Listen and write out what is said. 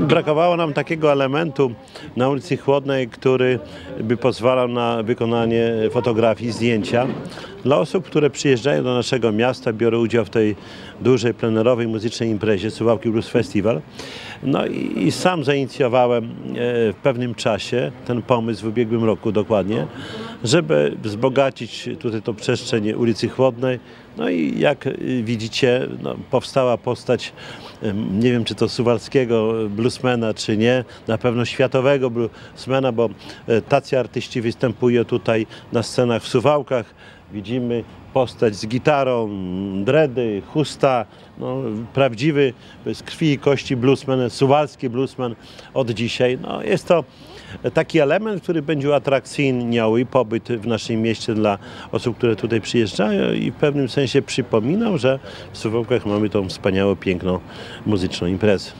Brakowało nam takiego elementu na ulicy Chłodnej, który by pozwalał na wykonanie fotografii, zdjęcia. Dla osób, które przyjeżdżają do naszego miasta, biorą udział w tej dużej, plenerowej muzycznej imprezie Suwałki Blues Festival. No i sam zainicjowałem w pewnym czasie ten pomysł w ubiegłym roku dokładnie, żeby wzbogacić tutaj tą przestrzeń ulicy Chłodnej. No i jak widzicie, powstała postać, nie wiem czy to suwalskiego bluesmana czy nie, na pewno światowego bluesmana, bo tacy artyści występują tutaj na scenach w Suwałkach. Widzimy postać z gitarą, dredy, chusta, prawdziwy z krwi i kości bluesman, suwalski bluesman od dzisiaj. Jest to taki element, który będzie uatrakcyjniał i pobyt w naszym mieście dla osób, które tutaj przyjeżdżają i w pewnym sensie przypominał, że w Suwałkach mamy tą wspaniałą, piękną, muzyczną imprezę.